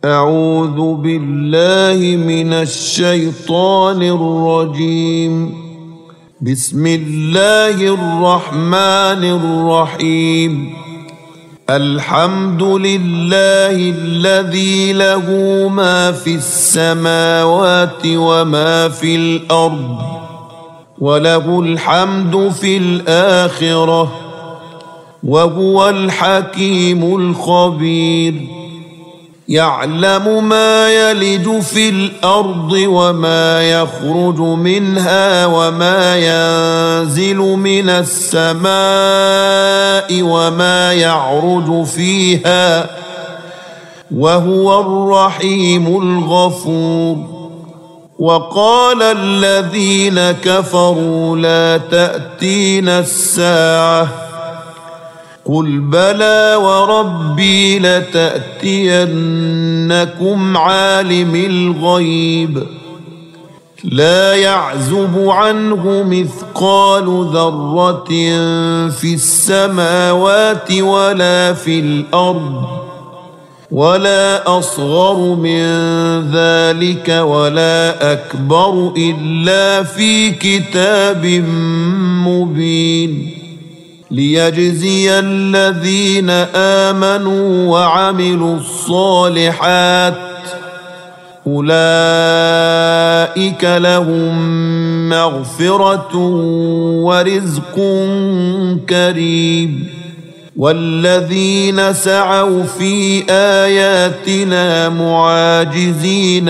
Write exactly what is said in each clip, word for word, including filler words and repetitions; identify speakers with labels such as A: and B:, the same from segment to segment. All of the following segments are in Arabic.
A: أعوذ بالله من الشيطان الرجيم. بسم الله الرحمن الرحيم. الحمد لله الذي له ما في السماوات وما في الأرض وله الحمد في الآخرة وهو الحكيم الخبير. يعلم ما يلج في الأرض وما يخرج منها وما ينزل من السماء وما يعرج فيها وهو الرحيم الغفور. وقال الذين كفروا لا تأتينا الساعة قل بلى وربي لتأتينكم عالم الغيب لا يعزب عنه مثقال ذرة في السماوات ولا في الأرض ولا أصغر من ذلك ولا أكبر إلا في كتاب مبين ليجزي الذين آمنوا وعملوا الصالحات أولئك لهم مغفرة ورزق كريم. والذين سعوا في آياتنا معاجزين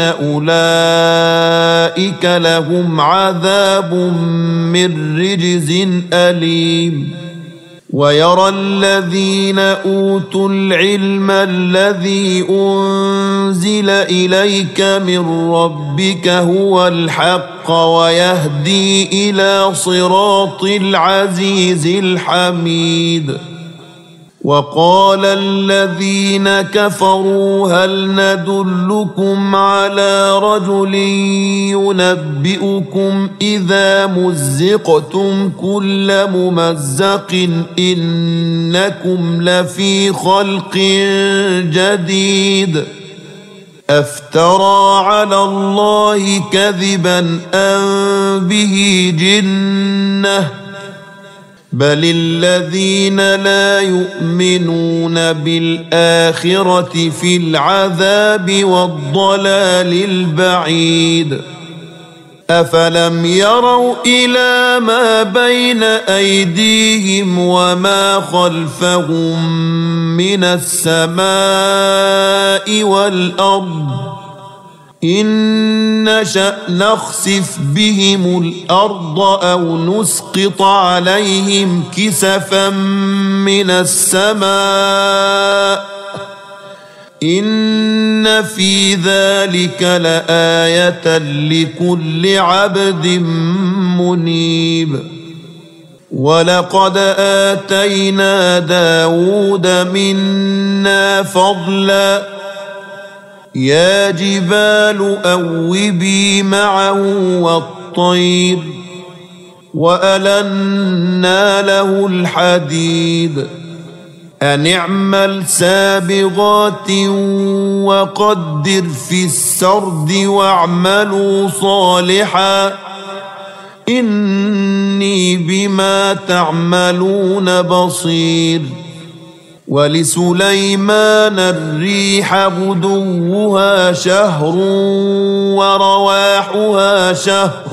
A: أولئك لهم عذاب من رجز أليم. ويرى الذين أوتوا العلم الذي أنزل إليك من ربك هو الحق ويهدي إلى صراط العزيز الحميد. وقال الذين كفروا هل ندلكم على رجل ينبئكم إذا مزقتم كل ممزق إنكم لفي خلق جديد أفترى على الله كذبا أم به جنة بل الذين لا يؤمنون بالآخرة في العذاب والضلال البعيد. أفلم يروا إلى ما بين أيديهم وما خلفهم من السماء والأرض إن نشأ نخسف بهم الأرض أو نسقط عليهم كسفا من السماء إن في ذلك لآية لكل عبد منيب. ولقد آتينا داود منا فضلا يا جبال أوبي معه والطير وألنا له الحديد أن اعمل سابغات وقدر في السرد واعملوا صالحا إني بما تعملون بصير. ولسليمان الريح غدوها شهر ورواحها شهر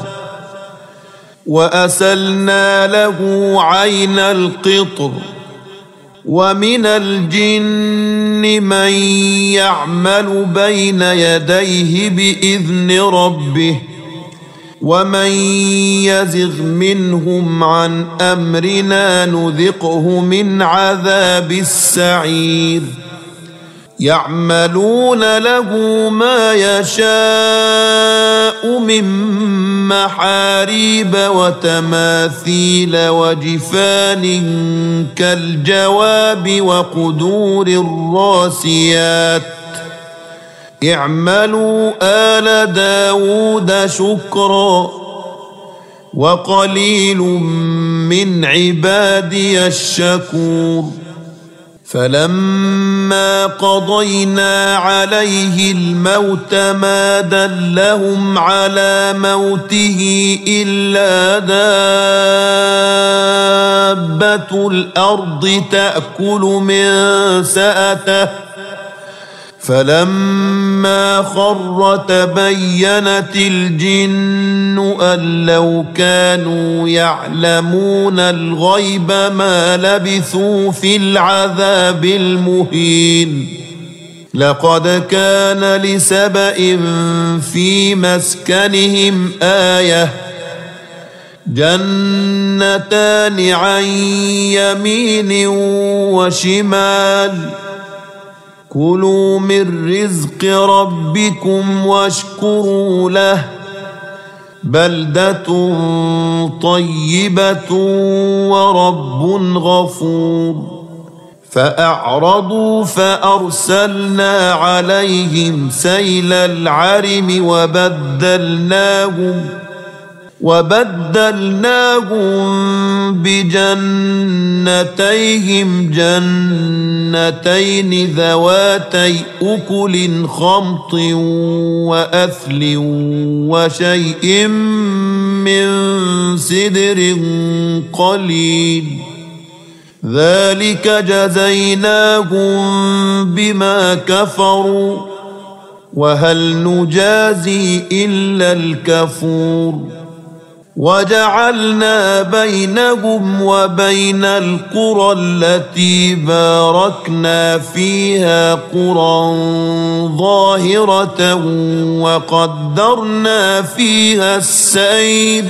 A: وأسلنا له عين القطر ومن الجن من يعمل بين يديه بإذن ربه ومن يزغ منهم عن أمرنا نذقه من عذاب السعير. يعملون له ما يشاء من محاريب وتماثيل وجفان كالجواب وقدور الراسيات اعملوا آل داود شكرا وقليل من عبادي الشكور. فلما قضينا عليه الموت ما دلهم على موته إلا دابة الأرض تأكل من سأته فلما خر تبينت الجن أن لو كانوا يعلمون الغيب ما لبثوا في العذاب المهين لقد كان لسبإ في مسكنهم آية جنتان عن يمين وشمال كلوا من رزق ربكم واشكروا له بلدة طيبة ورب غفور فأعرضوا فأرسلنا عليهم سيل العرم وبدلناهم وبدلناهم بجنتيهم جنتين ذواتي أكل خمط وأثل وشيء من سدر قليل ذلك جزيناهم بما كفروا وهل نجازي إلا الكفور وجعلنا بينهم وبين القرى التي باركنا فيها قرى ظاهرة وقدرنا فيها السير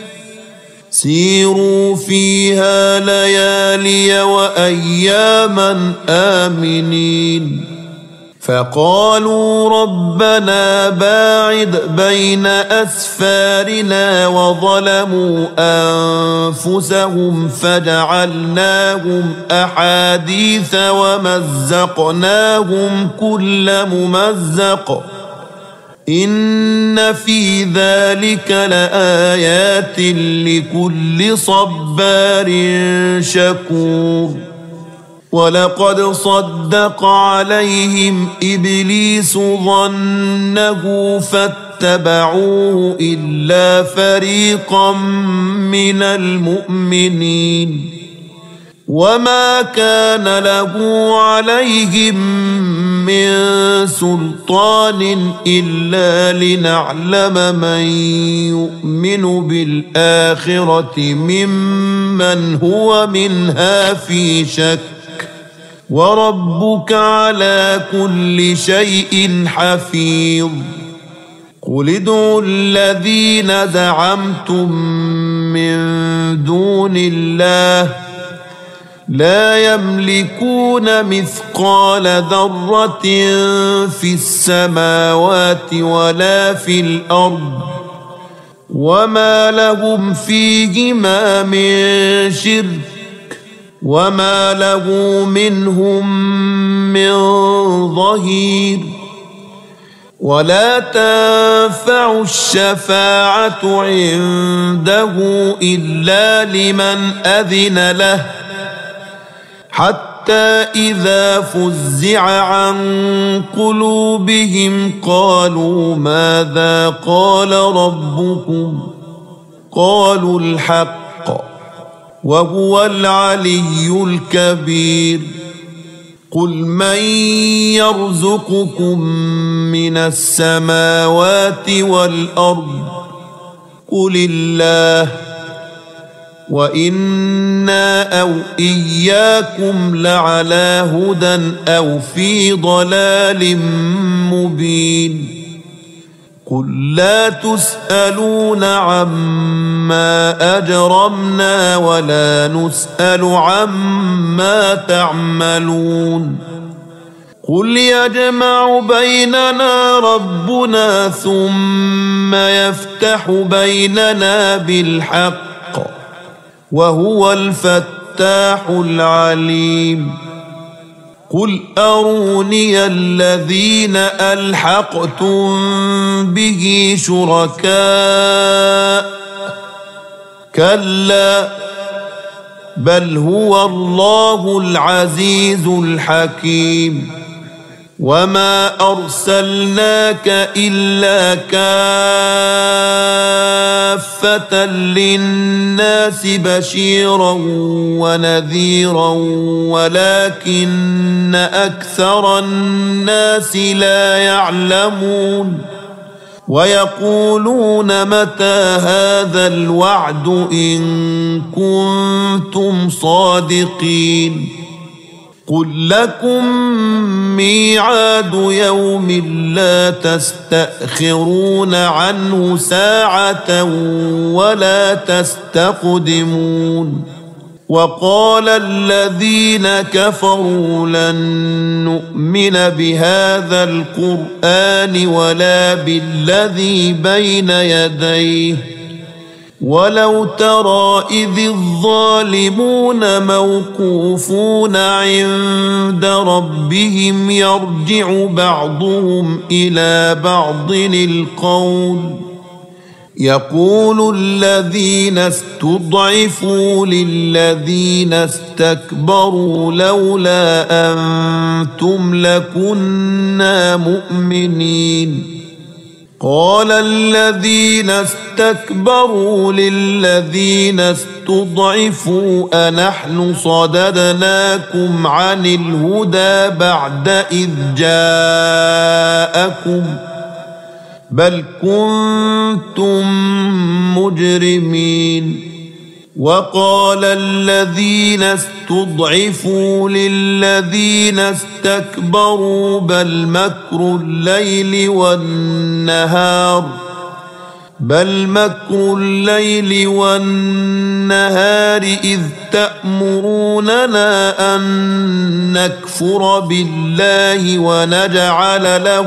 A: سيروا فيها ليالي وأياما آمنين فقالوا ربنا باعد بين أسفارنا وظلموا أنفسهم فجعلناهم أحاديث ومزقناهم كل ممزق إن في ذلك لآيات لكل صبار شكور ولقد صدق عليهم إبليس ظنه فاتبعوه إلا فريقا من المؤمنين وما كان له عليهم من سلطان إلا لنعلم من يؤمن بالآخرة ممن هو منها في شك وربك على كل شيء حفيظ قل ادعوا الذين زعمتم من دون الله لا يملكون مثقال ذرة في السماوات ولا في الأرض وما لهم فيهما من شرك وما له منهم من ظهير ولا تنفع الشفاعة عنده إلا لمن أذن له حتى إذا فزع عن قلوبهم قالوا ماذا قال ربكم قالوا الحق وهو العلي الكبير قل من يرزقكم من السماوات والأرض قل الله وإنا أو إياكم لعلى هدى أو في ضلال مبين قل لا تسألون عما أجرمنا ولا نسأل عما تعملون قل يجمع بيننا ربنا ثم يفتح بيننا بالحق وهو الفتاح العليم قل أروني الذين ألحقتم به شركاء كلا بل هو الله العزيز الحكيم وما أرسلناك إلا كافة للناس بشيرا ونذيرا ولكن أكثر الناس لا يعلمون ويقولون متى هذا الوعد إن كنتم صادقين قل لكم ميعاد يوم لا تستأخرون عنه ساعة ولا تستقدمون وقال الذين كفروا لن نؤمن بهذا القرآن ولا بالذي بين يديه ولو ترى إذ الظالمون موقوفون عند ربهم يرجع بعضهم إلى بعض القول يقول الذين استضعفوا للذين استكبروا لولا أنتم لكنا مؤمنين قال الذين استكبروا للذين استضعفوا أنحن صددناكم عن الهدى بعد إذ جاءكم بل كنتم مجرمين وقال الذين استضعفوا للذين استكبروا بل مكر الليل والنهار بل مكر الليل والنهار إذ تأمروننا أن نكفر بالله ونجعل له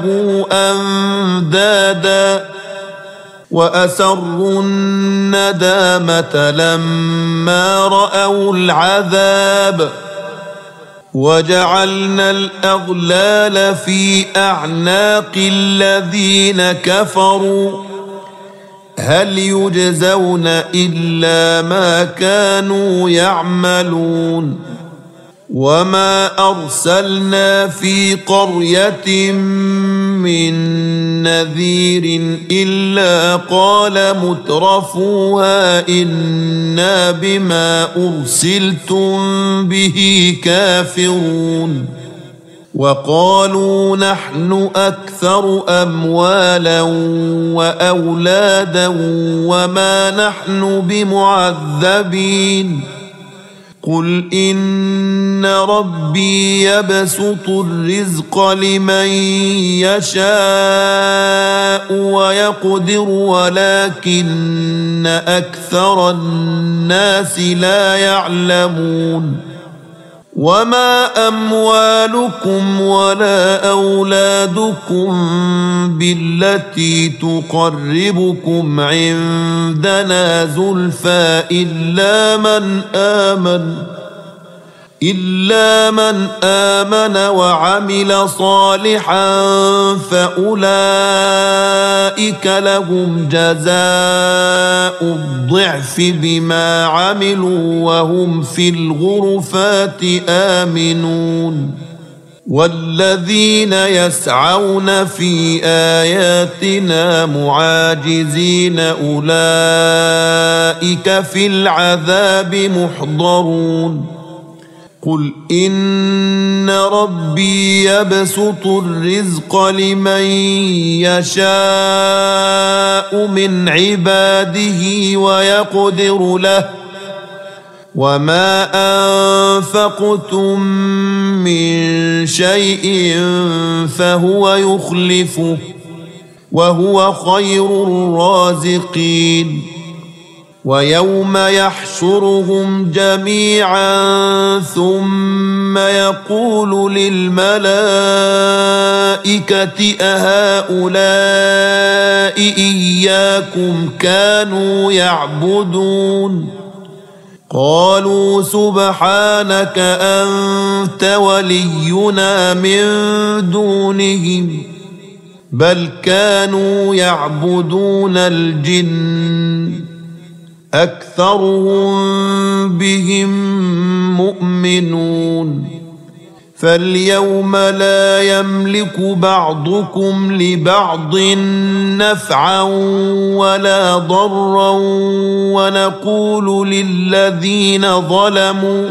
A: أندادا وأسروا الندامة لما رأوا العذاب وجعلنا الأغلال في أعناق الذين كفروا هل يجزون إلا ما كانوا يعملون وما أرسلنا في قرية من نذير إلا قال مترفوها إنا بما أرسلتم به كافرون وقالوا نحن أكثر أموالا وأولادا وما نحن بمعذبين قل إن ربي يبسط الرزق لمن يشاء ويقدر ولكن أكثر الناس لا يعلمون وما أموالكم ولا أولادكم بالتي تقربكم عندنا زلفى إلا من آمن إلا من آمن وعمل صالحا فأولئك لهم جزاء الضعف بما عملوا وهم في الغرفات آمنون والذين يسعون في آياتنا معاجزين أولئك في العذاب محضرون قل إن ربي يبسط الرزق لمن يشاء من عباده ويقدر له وما أنفقتم من شيء فهو يخلفه وهو خير الرازقين ويوم يحشرهم جميعا ثم يقول للملائكة أهؤلاء إياكم كانوا يعبدون قالوا سبحانك أنت ولينا من دونهم بل كانوا يعبدون الجن أكثرهم بهم مؤمنون فاليوم لا يملك بعضكم لبعض نفعا ولا ضرا ونقول للذين ظلموا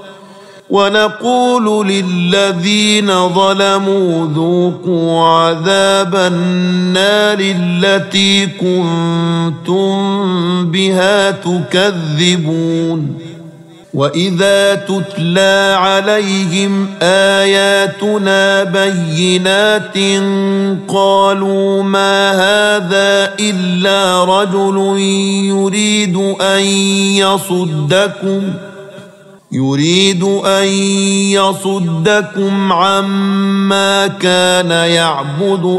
A: ونقول للذين ظلموا ذوقوا عذاب النار التي كنتم بها تكذبون وإذا تتلى عليهم آياتنا بينات قالوا ما هذا إلا رجل يريد أن يصدكم يريد أن يصدكم عما كان يعبد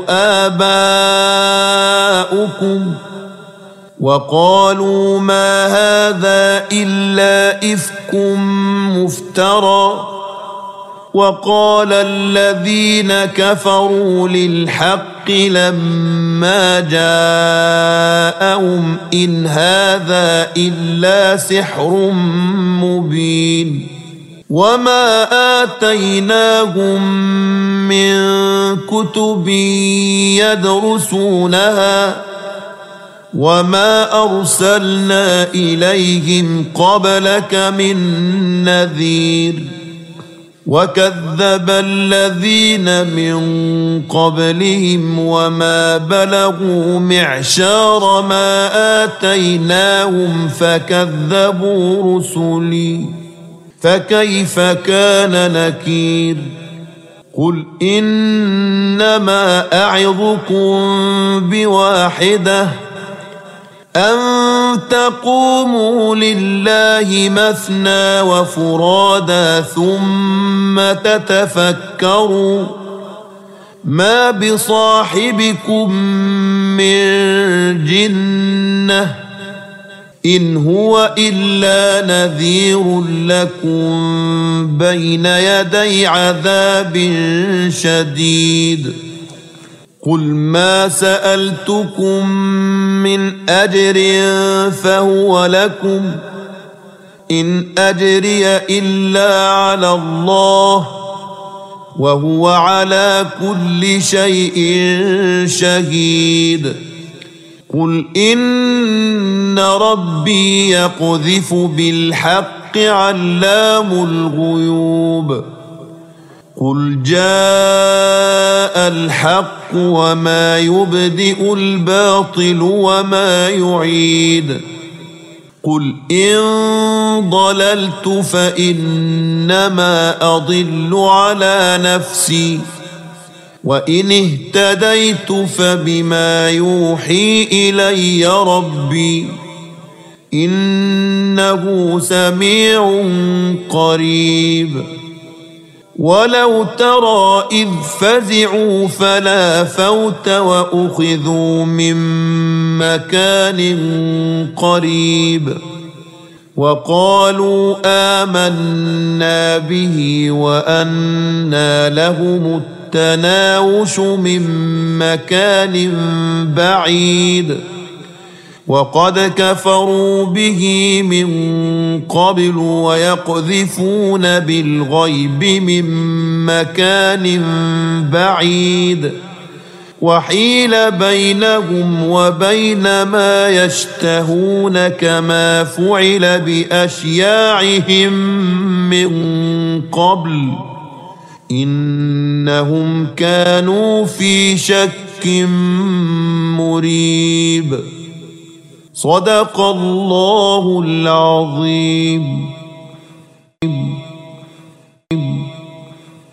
A: آباؤكم وقالوا ما هذا إلا إفك مفترى وقال الذين كفروا للحق لما جاءهم إن هذا إلا سحر مبين وما آتيناهم من كتب يدرسونها وما أرسلنا إليهم قبلك من نذير وكذب الذين من قبلهم وما بلغوا معشار ما آتيناهم فكذبوا رسلي فكيف كان نكير قل إنما أعظكم بواحدة أن تقوموا لله مثنى وفرادا ثم تتفكروا ما بصاحبكم من جنة إن هو إلا نذير لكم بين يدي عذاب شديد قل ما سألتكم من أجر فهو لكم إن أجري إلا على الله وهو على كل شيء شهيد قل إن ربي يقذف بالحق علام الغيوب قل جاء الحق وما يبدئ الباطل وما يعيد قل إن ضللت فإنما أضل على نفسي وإن اهتديت فبما يوحي إلي ربي إنه سميع قريب ولو ترى إذ فزعوا فلا فوت وأخذوا من مكان قريب وقالوا آمنا به وأنى لهم التناوش من مكان بعيد وقد كفروا به من قبل ويقذفون بالغيب من مكان بعيد وحيل بينهم وبين ما يشتهون كما فعل بأشياعهم من قبل إنهم كانوا في شك مريب صدق الله العظيم.